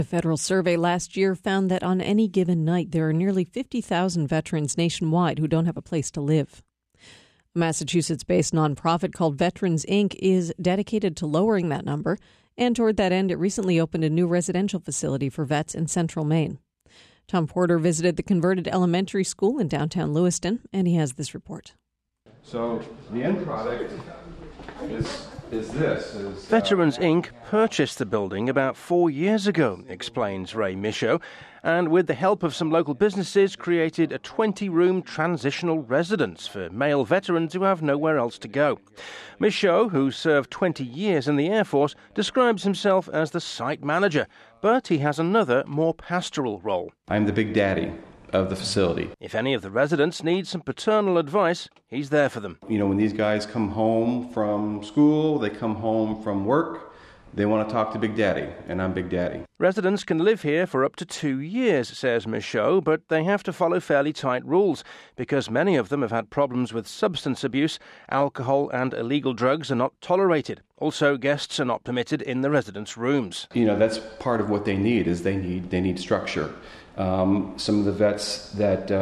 A federal survey last year found that on any given night there are nearly 50,000 veterans nationwide who don't have a place to live. A Massachusetts-based nonprofit called Veterans Inc. is dedicated to lowering that number, and toward that end, it recently opened a new residential facility for vets in central Maine. Tom Porter visited the converted elementary school in downtown Lewiston, and he has this report. So the end product is this. Veterans Inc. purchased the building about 4 years ago, explains Ray Michaud, and with the help of some local businesses created a 20-room transitional residence for male veterans who have nowhere else to go. Michaud, who served 20 years in the Air Force, describes himself as the site manager, but he has another, more pastoral role. I'm the big daddy of the facility. If any of the residents need some paternal advice, he's there for them. You know, when these guys come home from school, they come home from work, they want to talk to Big Daddy, and I'm Big Daddy. Residents can live here for up to 2 years, says Michaud, but they have to follow fairly tight rules because many of them have had problems with substance abuse. Alcohol and illegal drugs are not tolerated. Also, guests are not permitted in the residents' rooms. You know, that's part of what they need, is they need structure. Some of the vets that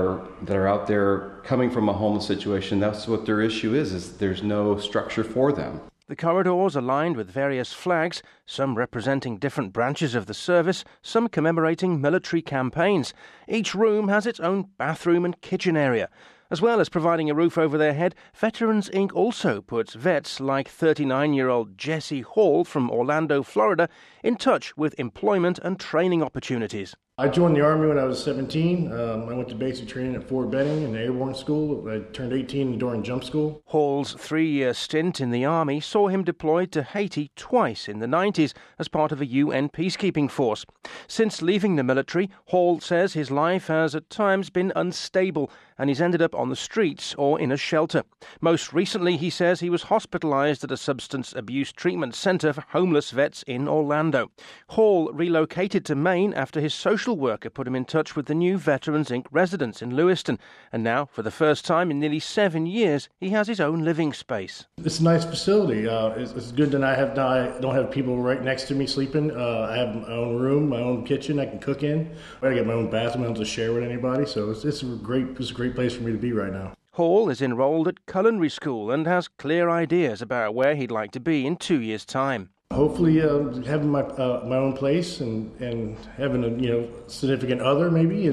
are out there coming from a homeless situation, that's what their issue is there's no structure for them. The corridors are lined with various flags, some representing different branches of the service, some commemorating military campaigns. Each room has its own bathroom and kitchen area. As well as providing a roof over their head, Veterans Inc. also puts vets like 39-year-old Jesse Hall from Orlando, Florida, in touch with employment and training opportunities. I joined the Army when I was 17. I went to basic training at Fort Benning in the Airborne School. I turned 18 during jump school. Hall's 3-year stint in the Army saw him deployed to Haiti twice in the 90s as part of a UN peacekeeping force. Since leaving the military, Hall says his life has at times been unstable and he's ended up on the streets or in a shelter. Most recently, he says he was hospitalized at a substance abuse treatment center for homeless vets in Orlando. Hall relocated to Maine after his social worker put him in touch with the new Veterans Inc. residence in Lewiston. And now, for the first time in nearly 7 years, he has his own living space. It's a nice facility. It's good that I don't have people right next to me sleeping. I have my own room, my own kitchen I can cook in. I get my own bathroom I don't have to share with anybody. So it's a great place for me to be right now. Hall is enrolled at culinary school and has clear ideas about where he'd like to be in 2 years' time. Hopefully having my own place and having a significant other maybe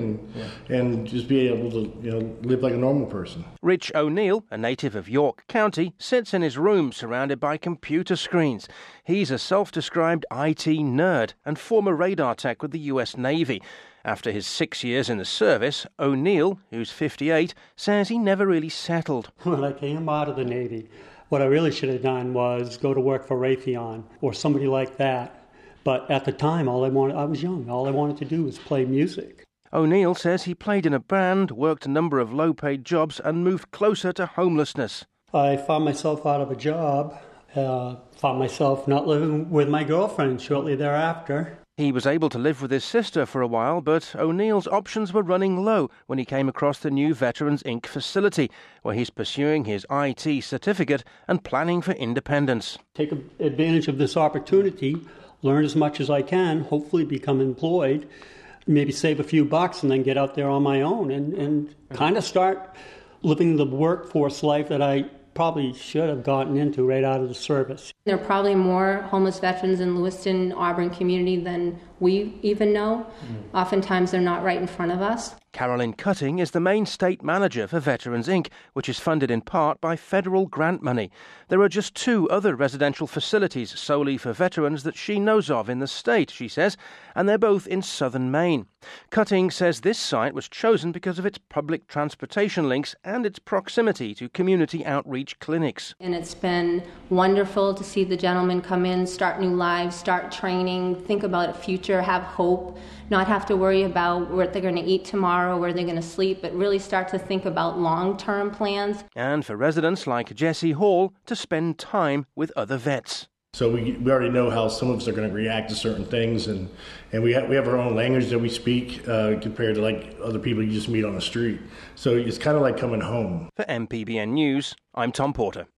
and just be able to live like a normal person. Rich O'Neill, a native of York County, sits in his room surrounded by computer screens. He's a self-described IT nerd and former radar tech with the US Navy. After his 6 years in the service, O'Neill, who's 58, says he never really settled. When I came out of the Navy, what I really should have done was go to work for Raytheon or somebody like that. But at the time, I was young. All I wanted to do was play music. O'Neill says he played in a band, worked a number of low-paid jobs and moved closer to homelessness. I found myself out of a job, found myself not living with my girlfriend shortly thereafter. He was able to live with his sister for a while, but O'Neill's options were running low when he came across the new Veterans Inc. facility, where he's pursuing his IT certificate and planning for independence. Take advantage of this opportunity, learn as much as I can, hopefully become employed, maybe save a few bucks and then get out there on my own and kind of start living the workforce life that I probably should have gotten into right out of the service. There are probably more homeless veterans in Lewiston, Auburn community than we even know. Oftentimes they're not right in front of us. Carolyn Cutting is the main state manager for Veterans Inc., which is funded in part by federal grant money. There are just 2 other residential facilities solely for veterans that she knows of in the state, she says, and they're both in southern Maine. Cutting says this site was chosen because of its public transportation links and its proximity to community outreach clinics. And it's been wonderful to see the gentlemen come in, start new lives, start training, think about a future, have hope, not have to worry about what they're going to eat tomorrow, where they're going to sleep, but really start to think about long-term plans. And for residents like Jesse Hall to spend time with other vets. So we already know how some of us are going to react to certain things, and we have our own language that we speak compared to like other people you just meet on the street. So it's kind of like coming home. For MPBN News, I'm Tom Porter.